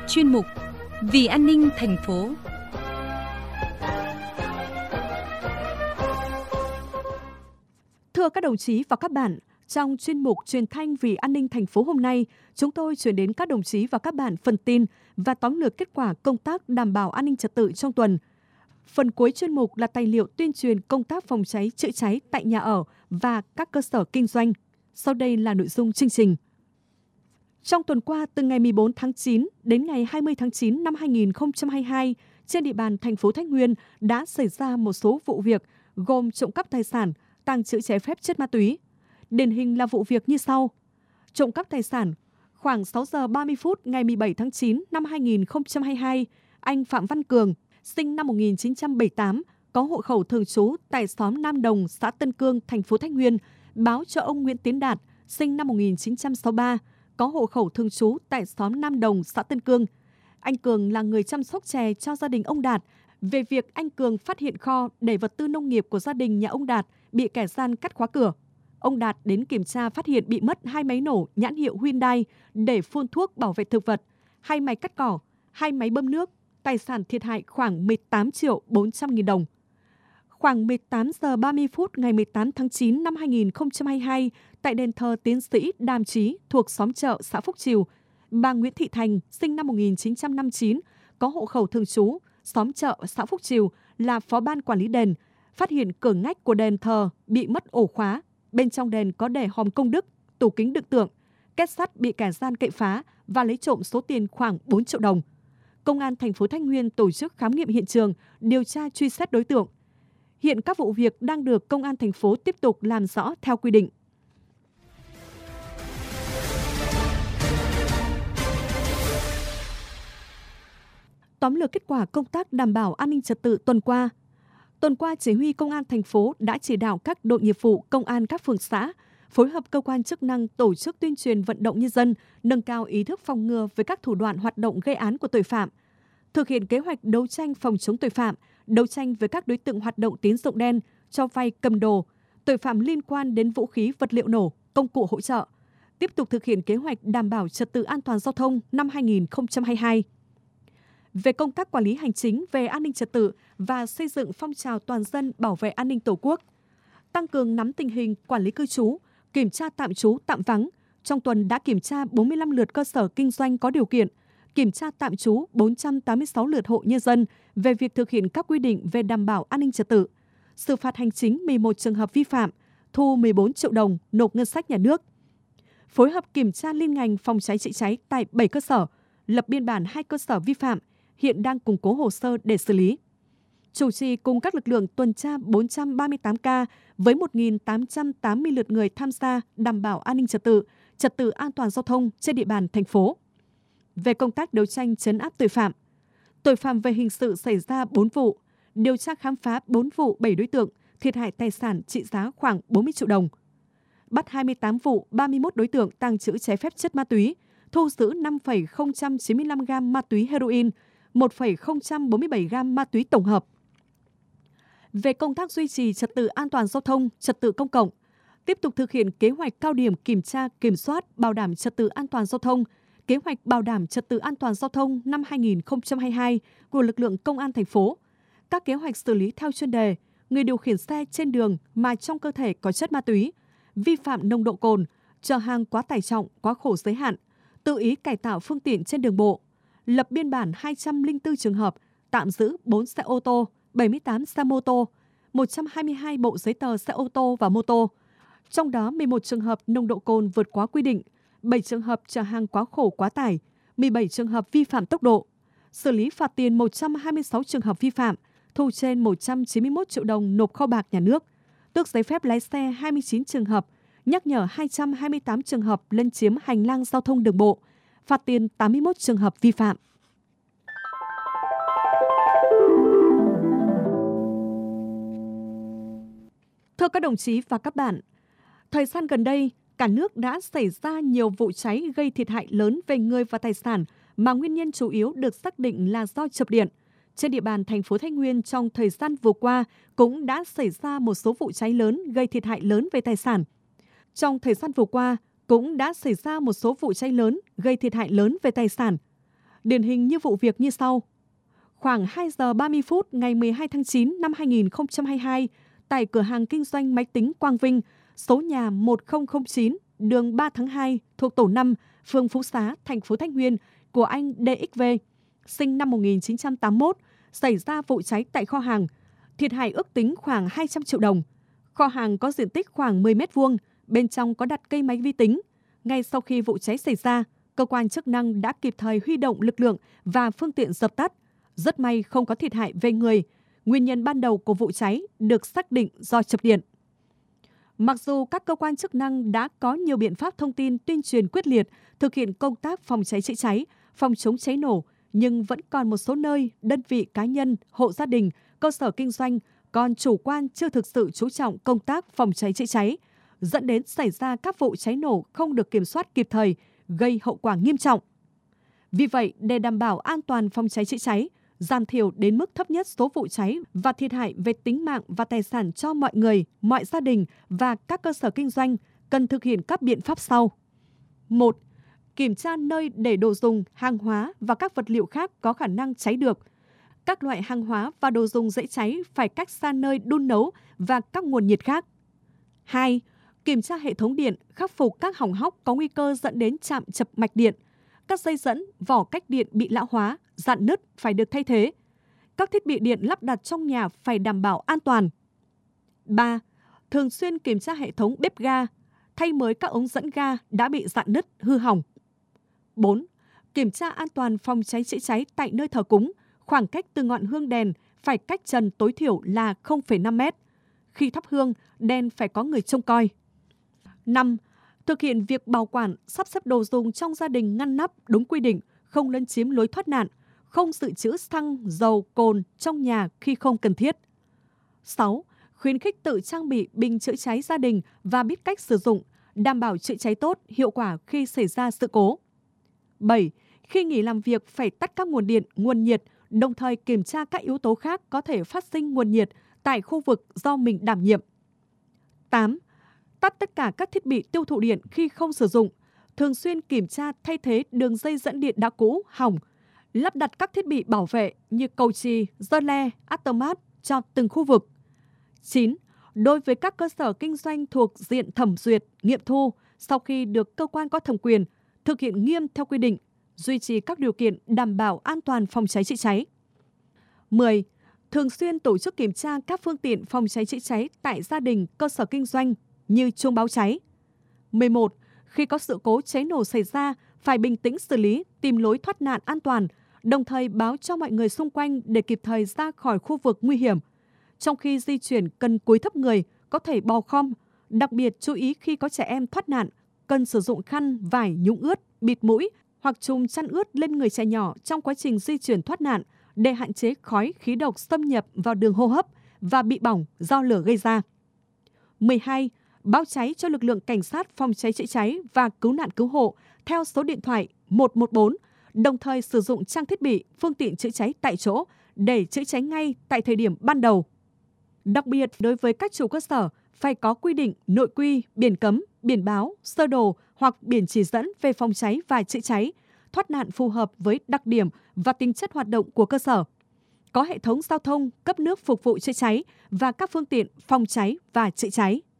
chuyên mục Vì an ninh thành phố. Thưa các đồng chí và các bạn, trong chuyên mục Truyền thanh Vì an ninh thành phố hôm nay, chúng tôi chuyển đến các đồng chí và các bạn phần tin và tóm lược kết quả công tác đảm bảo an ninh trật tự trong tuần. Phần cuối chuyên mục là tài liệu tuyên truyền công tác phòng cháy chữa cháy tại nhà ở và các cơ sở kinh doanh. Sau đây là nội dung chương trình. Trong tuần qua, từ ngày 14 tháng 9 đến ngày 20 tháng 9 năm 2022, trên địa bàn thành phố Thái Nguyên đã xảy ra một số vụ việc gồm trộm cắp tài sản, tàng trữ trái phép chất ma túy. Điển hình là vụ việc như sau. Trộm cắp tài sản, khoảng 6 giờ 30 phút ngày 17 tháng 9 năm 2022, anh Phạm Văn Cường, sinh năm 1978, có hộ khẩu thường trú tại xóm Nam Đồng, xã Tân Cương, thành phố Thái Nguyên, báo cho ông Nguyễn Tiến Đạt, sinh năm 1963, có hộ khẩu thường trú tại xóm Nam Đồng, xã Tân Cương. Anh Cường là người chăm sóc chè cho gia đình ông Đạt. Về việc anh Cường phát hiện kho để vật tư nông nghiệp của gia đình nhà ông Đạt bị kẻ gian cắt khóa cửa. Ông Đạt đến kiểm tra phát hiện bị mất 2 máy nổ nhãn hiệu Hyundai để phun thuốc bảo vệ thực vật, 2 máy cắt cỏ, 2 máy bơm nước, tài sản thiệt hại khoảng 18 triệu 400 nghìn đồng. Khoảng 18 giờ 30 phút ngày 18 tháng 9 năm 2022, tại đền thờ Tiến sĩ Đàm Trí thuộc xóm Chợ, xã Phúc Triều, bà Nguyễn Thị Thành, sinh năm 1959, có hộ khẩu thường trú, xóm Chợ, xã Phúc Triều, là phó ban quản lý đền, phát hiện cửa ngách của đền thờ bị mất ổ khóa. Bên trong đền có để hòm công đức, tủ kính đựng tượng, két sắt bị kẻ gian cậy phá và lấy trộm số tiền khoảng 4 triệu đồng. Công an thành phố Thái Nguyên tổ chức khám nghiệm hiện trường, điều tra truy xét đối tượng. Hiện các vụ việc đang được Công an thành phố tiếp tục làm rõ theo quy định. Tóm lược kết quả công tác đảm bảo an ninh trật tự tuần qua. Tuần qua, Chỉ huy Công an thành phố đã chỉ đạo các đội nghiệp vụ công an các phường xã phối hợp cơ quan chức năng tổ chức tuyên truyền vận động nhân dân nâng cao ý thức phòng ngừa với các thủ đoạn hoạt động gây án của tội phạm, thực hiện kế hoạch đấu tranh phòng chống tội phạm, đấu tranh với các đối tượng hoạt động tín dụng đen, cho vay cầm đồ, tội phạm liên quan đến vũ khí vật liệu nổ, công cụ hỗ trợ, tiếp tục thực hiện kế hoạch đảm bảo trật tự an toàn giao thông năm 2022. Về công tác quản lý hành chính về an ninh trật tự và xây dựng phong trào toàn dân bảo vệ an ninh Tổ quốc, tăng cường nắm tình hình quản lý cư trú, kiểm tra tạm trú tạm vắng. Trong tuần đã kiểm tra 45 lượt cơ sở kinh doanh có điều kiện, kiểm tra tạm trú 486 lượt hộ nhân dân về việc thực hiện các quy định về đảm bảo an ninh trật tự, xử phạt hành chính 11 trường hợp vi phạm, thu 14 triệu đồng nộp ngân sách nhà nước. Phối hợp kiểm tra liên ngành phòng cháy chữa cháy tại 7 cơ sở, lập biên bản 2 cơ sở vi phạm, hiện đang củng cố hồ sơ để xử lý. Chủ trì cùng các lực lượng tuần tra 438 ca với 1.880 lượt người tham gia đảm bảo an ninh trật tự an toàn giao thông trên địa bàn thành phố. Về công tác đấu tranh trấn áp tội phạm về hình sự xảy ra 4 vụ, điều tra khám phá 4 vụ 7 đối tượng, thiệt hại tài sản trị giá khoảng 40 triệu đồng. Bắt 28 vụ 31 đối tượng tàng trữ trái phép chất ma túy, thu giữ 5,095 gam ma túy heroin, 1,047 gam ma túy tổng hợp. Về công tác duy trì trật tự an toàn giao thông, trật tự công cộng, tiếp tục thực hiện kế hoạch cao điểm kiểm tra, kiểm soát, bảo đảm trật tự an toàn giao thông, kế hoạch bảo đảm trật tự an toàn giao thông năm 2022 của lực lượng công an thành phố, các kế hoạch xử lý theo chuyên đề, người điều khiển xe trên đường mà trong cơ thể có chất ma túy, vi phạm nồng độ cồn, chở hàng quá tải trọng, quá khổ giới hạn, tự ý cải tạo phương tiện trên đường bộ, lập biên bản 204 trường hợp, tạm giữ 4 xe ô tô, 78 xe mô tô, 122 bộ giấy tờ xe ô tô và mô tô, trong đó 11 trường hợp nồng độ cồn vượt quá quy định, 7 trường hợp chở hàng quá khổ quá tải, 17 trường hợp vi phạm tốc độ, xử lý phạt tiền 126 trường hợp vi phạm, thu trên 191 triệu đồng nộp kho bạc nhà nước, tước giấy phép lái xe 29 trường hợp, nhắc nhở 228 trường hợp lấn chiếm hành lang giao thông đường bộ, phạt tiền 81 trường hợp vi phạm. Thưa các đồng chí và các bạn, thời gian gần đây, cả nước đã xảy ra nhiều vụ cháy gây thiệt hại lớn về người và tài sản mà nguyên nhân chủ yếu được xác định là do chập điện. Trên địa bàn thành phố Thái Nguyên trong thời gian vừa qua cũng đã xảy ra một số vụ cháy lớn gây thiệt hại lớn về tài sản. Trong thời gian vừa qua cũng đã xảy ra một số vụ cháy lớn gây thiệt hại lớn về tài sản. Điển hình như vụ việc như sau. Khoảng 2 giờ 30 phút ngày 12 tháng 9 năm 2022, tại cửa hàng kinh doanh máy tính Quang Vinh, số nhà 1009, đường 3 tháng 2, thuộc tổ 5, phường Phú Xá, thành phố Thái Nguyên, của anh DXV, sinh năm 1981, xảy ra vụ cháy tại kho hàng. Thiệt hại ước tính khoảng 200 triệu đồng. Kho hàng có diện tích khoảng 10 m², bên trong có đặt cây máy vi tính. Ngay sau khi vụ cháy xảy ra, cơ quan chức năng đã kịp thời huy động lực lượng và phương tiện dập tắt. Rất may không có thiệt hại về người. Nguyên nhân ban đầu của vụ cháy được xác định do chập điện. Mặc dù các cơ quan chức năng đã có nhiều biện pháp thông tin tuyên truyền quyết liệt, thực hiện công tác phòng cháy chữa cháy, phòng chống cháy nổ, nhưng vẫn còn một số nơi, đơn vị cá nhân, hộ gia đình, cơ sở kinh doanh còn chủ quan chưa thực sự chú trọng công tác phòng cháy chữa cháy, dẫn đến xảy ra các vụ cháy nổ không được kiểm soát kịp thời, gây hậu quả nghiêm trọng. Vì vậy, để đảm bảo an toàn phòng cháy chữa cháy, giảm thiểu đến mức thấp nhất số vụ cháy và thiệt hại về tính mạng và tài sản cho mọi người, mọi gia đình và các cơ sở kinh doanh, cần thực hiện các biện pháp sau. 1. Kiểm tra nơi để đồ dùng, hàng hóa và các vật liệu khác có khả năng cháy được. Các loại hàng hóa và đồ dùng dễ cháy phải cách xa nơi đun nấu và các nguồn nhiệt khác. 2. Kiểm tra hệ thống điện, khắc phục các hỏng hóc có nguy cơ dẫn đến chạm chập mạch điện. Các dây dẫn, vỏ cách điện bị lão hóa, rạn nứt phải được thay thế. Các thiết bị điện lắp đặt trong nhà phải đảm bảo an toàn. 3. Thường xuyên kiểm tra hệ thống bếp ga, thay mới các ống dẫn ga đã bị rạn nứt, hư hỏng. 4. Kiểm tra an toàn phòng cháy chữa cháy tại nơi thờ cúng, khoảng cách từ ngọn hương đèn phải cách trần tối thiểu là 0,5 mét. Khi thắp hương, đèn phải có người trông coi. 5. Thực hiện việc bảo quản, sắp xếp đồ dùng trong gia đình ngăn nắp đúng quy định, không lấn chiếm lối thoát nạn, không dự trữ xăng, dầu, cồn trong nhà khi không cần thiết. 6. Khuyến khích tự trang bị bình chữa cháy gia đình và biết cách sử dụng, đảm bảo chữa cháy tốt, hiệu quả khi xảy ra sự cố. 7. Khi nghỉ làm việc phải tắt các nguồn điện, nguồn nhiệt, đồng thời kiểm tra các yếu tố khác có thể phát sinh nguồn nhiệt tại khu vực do mình đảm nhiệm. 8. Tắt tất cả các thiết bị tiêu thụ điện khi không sử dụng, thường xuyên kiểm tra thay thế đường dây dẫn điện đã cũ, hỏng, lắp đặt các thiết bị bảo vệ như cầu chì, giơ le, automat cho từng khu vực. 9. Đối với các cơ sở kinh doanh thuộc diện thẩm duyệt, nghiệm thu, sau khi được cơ quan có thẩm quyền, thực hiện nghiêm theo quy định, duy trì các điều kiện đảm bảo an toàn phòng cháy chữa cháy. 10. Thường xuyên tổ chức kiểm tra các phương tiện phòng cháy chữa cháy tại gia đình, cơ sở kinh doanh như chuông báo cháy. 11. Khi có sự cố cháy nổ xảy ra, phải bình tĩnh xử lý, tìm lối thoát nạn an toàn, đồng thời báo cho mọi người xung quanh để kịp thời ra khỏi khu vực nguy hiểm. Trong khi di chuyển cần cúi thấp người, có thể bò khom, đặc biệt chú ý khi có trẻ em thoát nạn, cần sử dụng khăn, vải nhúng ướt, bịt mũi hoặc chùm chăn ướt lên người trẻ nhỏ trong quá trình di chuyển thoát nạn để hạn chế khói, khí độc xâm nhập vào đường hô hấp và bị bỏng do lửa gây ra. 12. Báo cháy cho lực lượng cảnh sát phòng cháy chữa cháy và cứu nạn cứu hộ theo số điện thoại 114, đồng thời sử dụng trang thiết bị, phương tiện chữa cháy tại chỗ để chữa cháy ngay tại thời điểm ban đầu. Đặc biệt, đối với các chủ cơ sở, phải có quy định nội quy, biển cấm, biển báo, sơ đồ hoặc biển chỉ dẫn về phòng cháy và chữa cháy, thoát nạn phù hợp với đặc điểm và tính chất hoạt động của cơ sở. Có hệ thống giao thông, cấp nước phục vụ chữa cháy và các phương tiện phòng cháy và chữa cháy.